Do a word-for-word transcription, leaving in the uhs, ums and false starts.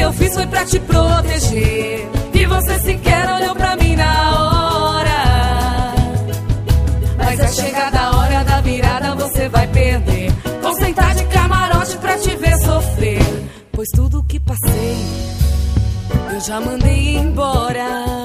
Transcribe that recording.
eu fiz foi pra te proteger, e você sequer olhou pra mim na hora. Mas vai chegar da hora da virada, você vai perder. Vão sentar de camarote pra te ver sofrer, pois tudo que passei eu já mandei embora.